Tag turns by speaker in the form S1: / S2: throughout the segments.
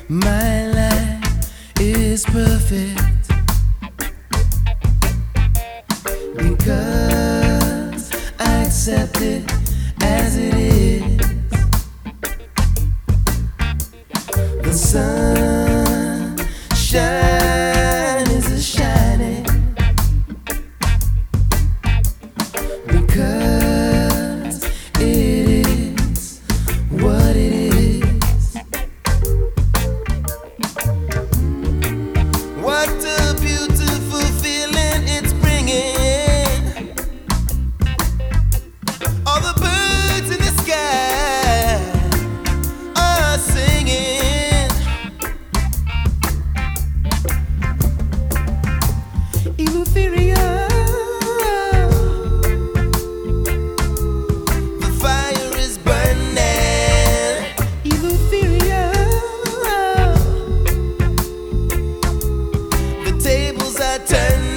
S1: My life is perfect because I accept it as it is. The sun is a shining because it is what it is. What a beautiful feeling it's bringing. All the birds in the sky are singing. Eleutheria, the fire is burning. Eleutheria, the tables are turning.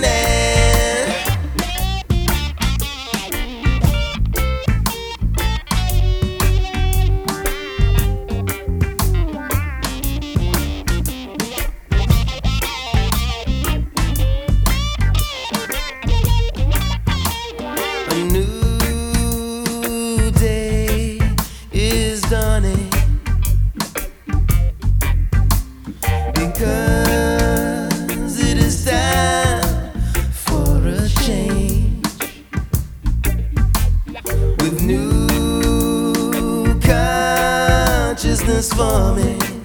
S1: A new day is dawning because it is time for a change, with new consciousness forming.